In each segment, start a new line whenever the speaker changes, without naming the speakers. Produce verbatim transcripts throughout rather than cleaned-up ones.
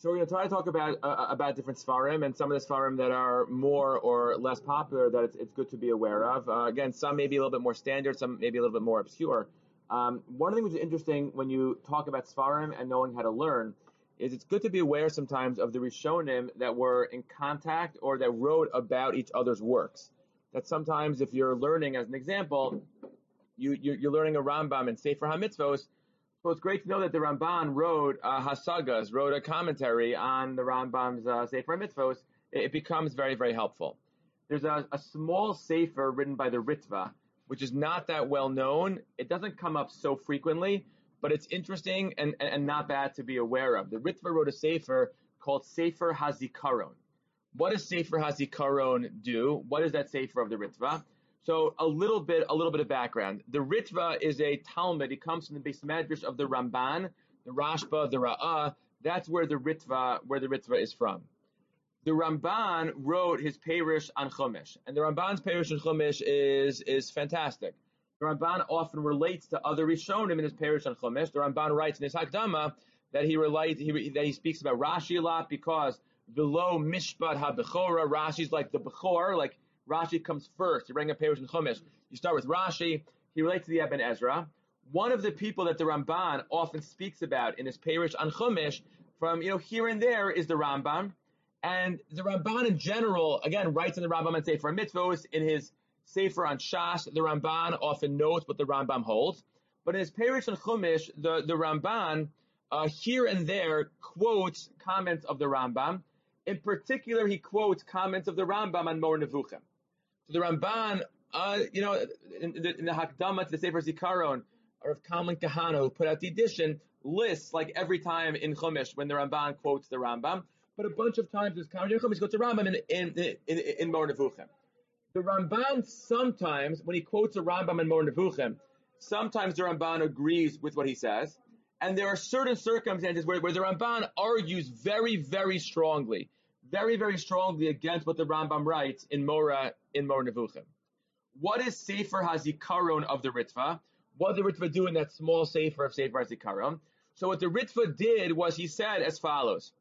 So we're going to try to talk about uh, about different Sfarim and some of the Sfarim that are more or less popular that it's, it's good to be aware of. Uh, again, some may be a little bit more standard, some maybe a little bit more obscure. Um, one of the things which is interesting when you talk about Sfarim and knowing how to learn is it's good to be aware sometimes of the Rishonim that were in contact or that wrote about each other's works. That sometimes if you're learning, as an example, you, you're, you're learning a Rambam in Sefer HaMitzvos. So it's great to know that the Ramban wrote uh, Hasagas, wrote a commentary on the Rambam's uh, Sefer HaMitzvos. It, it becomes very, very helpful. There's a, a small Sefer written by the Ritva, which is not that well known. It doesn't come up so frequently, but it's interesting and, and, and not bad to be aware of. The Ritva wrote a Sefer called Sefer HaZikaron. What does Sefer HaZikaron do? What is that Sefer of the Ritva? So a little bit, a little bit of background. The Ritva is a Talmud. It comes from the Beis Medrash of the Ramban, the Rashba, the Ra'ah. That's where the Ritva, where the Ritva is from. The Ramban wrote his Perush on Chumash, and the Ramban's Perush on Chumash is is fantastic. The Ramban often relates to other Rishonim in his Perush on Chumash. The Ramban writes in his Hakdama that he relates, he, that he speaks about Rashi a lot because below Mishpat HaBechora, Rashi's like the Bechor, like Rashi comes first. You're writing a Perush and Chumash. You start with Rashi. He relates to the Ibn Ezra. One of the people that the Ramban often speaks about in his Perush on Chumash, from you know here and there, is the Rambam. And the Ramban in general, again, writes in the Rambam and Sefer Mitzvos. In his Sefer on Shas, the Ramban often notes what the Rambam holds. But in his Perush and Chumash, the the Ramban uh, here and there quotes comments of the Rambam. In particular, he quotes comments of the Rambam on Mor Nevuchim. So the Ramban, uh, you know, in the, in the Hakdama to the Sefer Zikaron, or of Kalman Kahana, who put out the edition, lists like every time in Chumash when the Ramban quotes the Rambam, but a bunch of times there's commentary in Chumash quotes the Rambam in in in, in, in Mor Nevuchim. The Ramban sometimes, when he quotes a Rambam in Mor Nevuchim, sometimes the Ramban agrees with what he says, and there are certain circumstances where, where the Ramban argues very, very strongly. Very, very strongly against what the Rambam writes in Mora, in Mor Nevuchim. What is Sefer HaZikaron of the Ritva? What did the Ritva do in that small Sefer of Sefer HaZikaron? So what the Ritva did was he said as follows.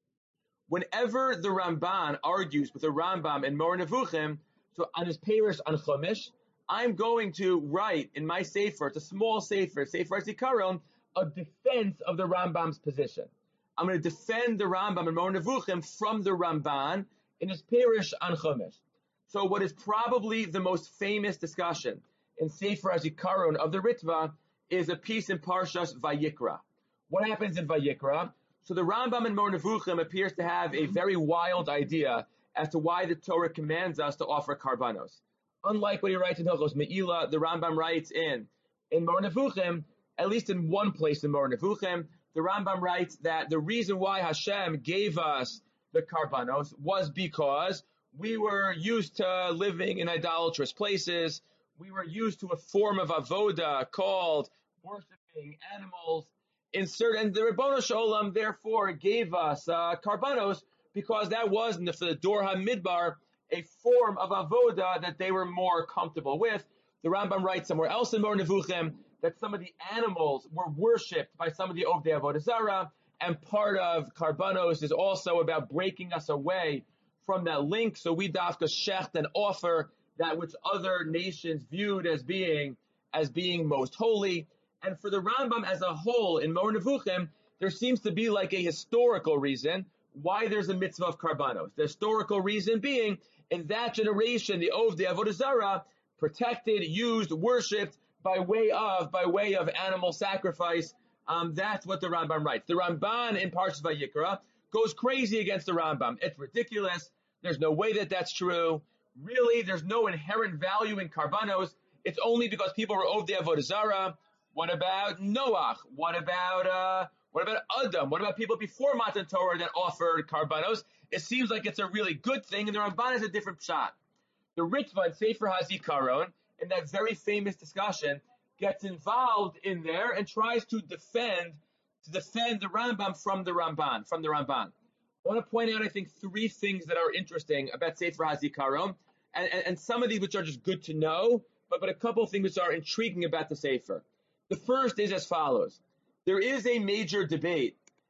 Whenever the Ramban argues with the Rambam in Mor Nevuchim, so on his Perush on Chumash, I'm going to write in my Sefer, it's a small Sefer, Sefer HaZikaron, a defense of the Rambam's position. I'm going to defend the Rambam and Mor Nevuchim from the Ramban in his Perush on Chumash. So what is probably the most famous discussion in Sefer HaZikaron of the Ritva is a piece in Parshas Vayikra. What happens in Vayikra? So the Rambam and Mor Nevuchim appears to have a very wild idea as to why the Torah commands us to offer karbanos. Unlike what he writes in Hilchos Me'ilah, the Rambam writes in, in Mor Nevuchim, at least in one place in Mor Nevuchim, the Rambam writes that the reason why Hashem gave us the karbanos was because we were used to living in idolatrous places. We were used to a form of avoda called worshiping animals. In certain, the Ribbono Shel Olam therefore gave us uh, karbanos because that was in the, for the Dor HaMidbar a form of avoda that they were more comfortable with. The Rambam writes somewhere else in Mor Nevuchim that some of the animals were worshipped by some of the Ovdei Avodah Zarah, and part of Karbanos is also about breaking us away from that link, so we dafka shecht and offer that which other nations viewed as being as being most holy. And for the Rambam as a whole in Mor Nevuchim, there seems to be like a historical reason why there's a mitzvah of Karbanos. The historical reason being, in that generation, the Ovdei Avodah Zarah protected, used, worshipped by way of by way of animal sacrifice. Um, that's what the Rambam writes. The Ramban in Parshas Vayikra goes crazy against the Rambam. It's ridiculous. There's no way that that's true. Really, there's no inherent value in karbanos. It's only because people were Ovdei Avodah Zarah. What about Noach? What about uh, what about Adam? What about people before Matan Torah that offered karbanos? It seems like it's a really good thing, and the Ramban is a different pshat. The Ritva in Sefer HaZikaron, in that very famous discussion, gets involved in there and tries to defend to defend the Rambam from the Ramban, from the Ramban. I want to point out, I think, three things that are interesting about Sefer HaZikaron, and, and, and some of these which are just good to know, but, but a couple of things which are intriguing about the Sefer. The first is as follows. There is a major debate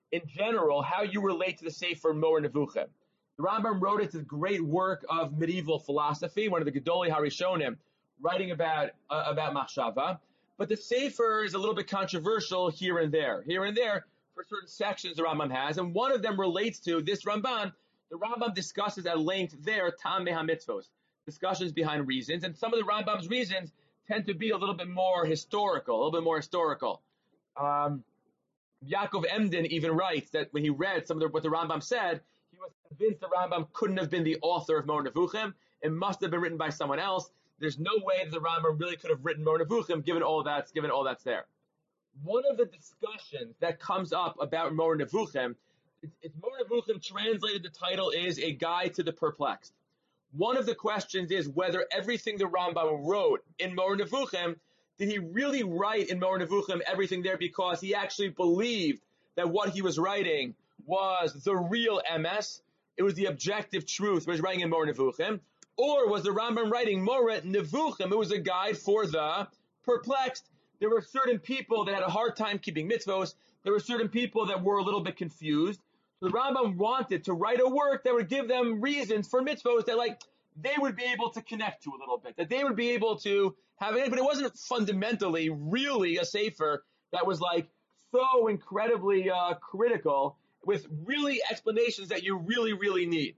in general, how you relate to the Sefer Moreh Nevuchim. The Rambam wrote it. It's a great work of medieval philosophy, one of the Gedolei Harishonim, writing about uh, about Machshava. But the Sefer is a little bit controversial here and there, here and there for certain sections the Rambam has, and one of them relates to this Ramban. The Rambam discusses at length there Tamei HaMitzvos, discussions behind reasons, and some of the Rambam's reasons tend to be a little bit more historical, a little bit more historical. Um, Yaakov Emden even writes that when he read some of the, what the Rambam said, he was convinced the Rambam couldn't have been the author of Moreh Nevuchim. It must have been written by someone else. There's no way that the Rambam really could have written Moreh Nevuchim, given all that's given all that's there. One of the discussions that comes up about Moreh Nevuchim, it's, it's Moreh Nevuchim translated. The title is A Guide to the Perplexed. One of the questions is whether everything the Rambam wrote in Moreh Nevuchim, did he really write in Moreh Nevuchim everything there because he actually believed that what he was writing was the real M S, it was the objective truth he was writing in Moreh Nevuchim, or was the Rambam writing Moreh Nevuchim, it was a guide for the perplexed? There were certain people that had a hard time keeping mitzvos, there were certain people that were a little bit confused. So the Rambam wanted to write a work that would give them reasons for mitzvos that like they would be able to connect to a little bit, that they would be able to have it, but it wasn't fundamentally really a sefer that was like so incredibly uh, critical with really explanations that you really, really need.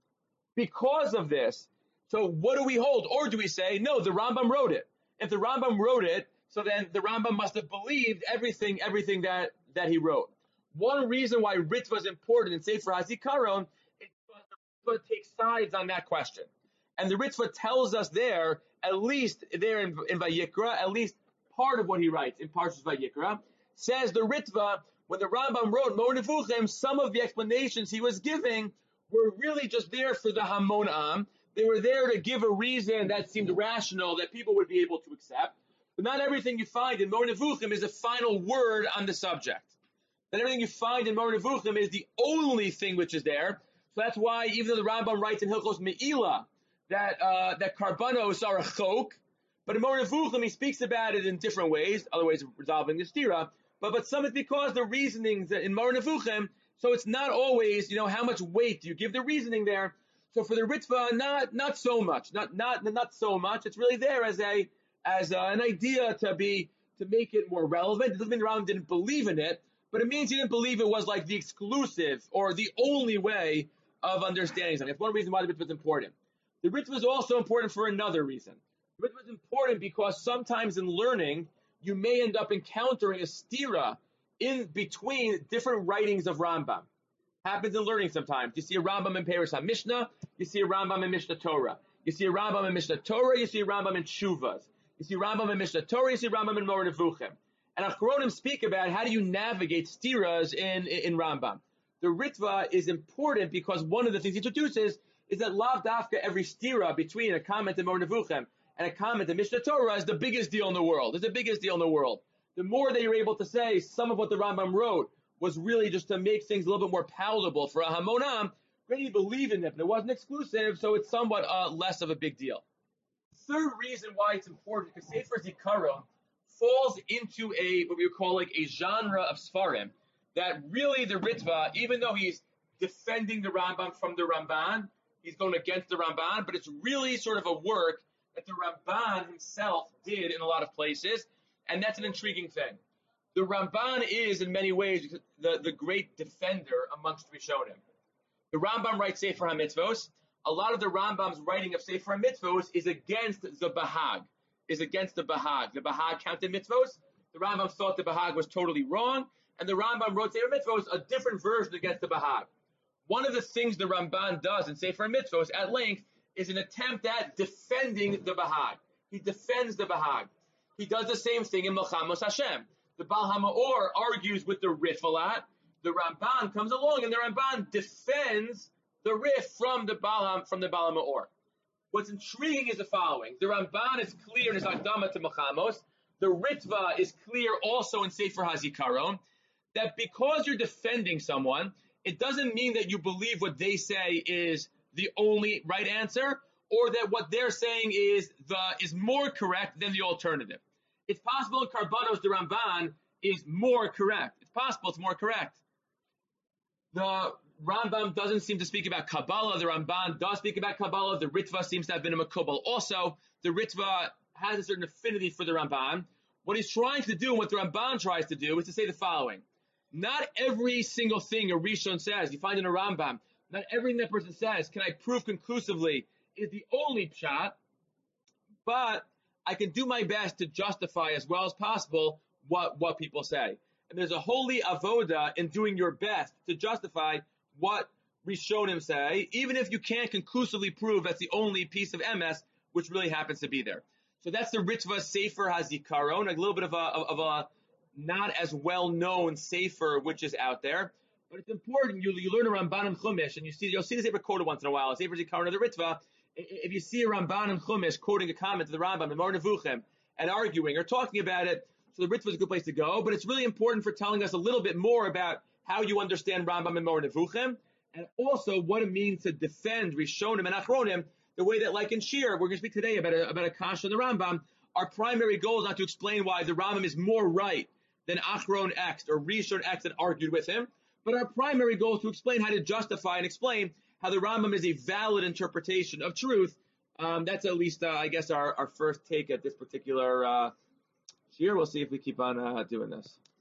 Because of this, so what do we hold? Or do we say, no, the Rambam wrote it. If the Rambam wrote it, so then the Rambam must have believed everything, everything that, that he wrote. One reason why Ritva is important in Sefer HaZikaron is because the Ritva takes sides on that question. And the Ritva tells us there, at least there in, in Vayikra, at least part of what he writes in Parshas Vayikra, says the Ritva, when the Rambam wrote Moreh Nevuchim, some of the explanations he was giving were really just there for the Hamon Am. They were there to give a reason that seemed rational, that people would be able to accept. But not everything you find in Moreh Nevuchim is a final word on the subject. That everything you find in Moreh Nevuchim is the only thing which is there. So that's why even though the Rambam writes in Hilchos Me'ilah that uh, that karbanos are a chok, but in Moreh Nevuchim he speaks about it in different ways, other ways of resolving the stira. But but some it's because the reasonings in Moreh Nevuchim, so it's not always, you know, how much weight do you give the reasoning there. So for the Ritva, not not so much, not not not so much. It's really there as a as a, an idea to be to make it more relevant. It doesn't mean the Rambam didn't believe in it, but it means he didn't believe it was like the exclusive or the only way of understanding something. It's one reason why the Ritva is important. The Ritva is also important for another reason. The Ritva is important because sometimes in learning, you may end up encountering a stira in between different writings of Rambam. Happens in learning sometimes. You see a Rambam in Peres HaMishnah, you see a Rambam in Mishnah Torah. You see a Rambam in Mishnah Torah, you see a Rambam in Shuvas. You see Rambam in Mishnah Torah, you see Rambam in Moreh Nevuchim. And Achronim speak about how do you navigate stiras in, in, in Rambam. The Ritva is important because one of the things he introduces is that Lav Dafka, every stira between a comment in Moreh Nevuchim and a comment in Mishnah Torah is the biggest deal in the world. It's the biggest deal in the world. The more that you're able to say some of what the Rambam wrote was really just to make things a little bit more palatable for a Hamonam, great you believe in it, but it wasn't exclusive, so it's somewhat uh, less of a big deal. Third reason why it's important, because Sefer Zikaron falls into a, what we would call like a genre of Sfarim, that really the Ritva, even though he's defending the Rambam from the Ramban, he's going against the Ramban, but it's really sort of a work that the Ramban himself did in a lot of places, and that's an intriguing thing. The Ramban is, in many ways, the, the great defender amongst Rishonim. The Rambam writes Sefer HaMitzvos. A lot of the Rambam's writing of Sefer HaMitzvos is against the Bahag, is against the Bahag. The Bahag counted mitzvos. The Rambam thought the Bahag was totally wrong, and the Rambam wrote Sefer HaMitzvos, a different version against the Bahag. One of the things the Ramban does in Sefer HaMitzvos at length is an attempt at defending the Bahag. He defends the Bahag. He does the same thing in Melchamos Hashem. The Baal HaMaor argues with the Rif a lot. The Ramban comes along and the Ramban defends the Rif from the Baal, from the Baal HaMaor. What's intriguing is the following. The Ramban is clear in his Akdama to Melchamos. The Ritva is clear also in Sefer HaZikaron that because you're defending someone, it doesn't mean that you believe what they say is the only right answer or that what they're saying is the is more correct than the alternative. It's possible in Karbanos the Ramban is more correct. It's possible it's more correct. The Rambam doesn't seem to speak about Kabbalah. The Ramban does speak about Kabbalah. The Ritva seems to have been a Makubal. Also, the Ritva has a certain affinity for the Ramban. What he's trying to do and what the Ramban tries to do is to say the following. Not every single thing a Rishon says, you find in a Rambam, not everything that person says can I prove conclusively is the only pshat, but I can do my best to justify as well as possible what, what people say. And there's a holy avoda in doing your best to justify what Rishonim say, even if you can't conclusively prove that's the only piece of M S which really happens to be there. So that's the Ritva Sefer HaZikaron, a little bit of a, of a not as well-known Sefer which is out there. But it's important, you, you learn a Ramban and Chumash, and you see, you'll see the Sefer quoted once in a while, a Sefer Zikaron of the Ritva. If you see a Ramban and Chumash quoting a comment to the Rambam, the Mar Nevuchim, and arguing or talking about it, so the Ritva is a good place to go, but it's really important for telling us a little bit more about how you understand Rambam and Mar Nevuchim, and also what it means to defend Rishonim and Achronim, the way that, like in Shir, we're going to speak today about a, about a Kasha in the Rambam, our primary goal is not to explain why the Rambam is more right than Achron X or Rishon X that argued with him, but our primary goal is to explain how to justify and explain how the Rambam is a valid interpretation of truth. Um, that's at least, uh, I guess, our, our first take at this particular uh, Shir. We'll see if we keep on uh, doing this.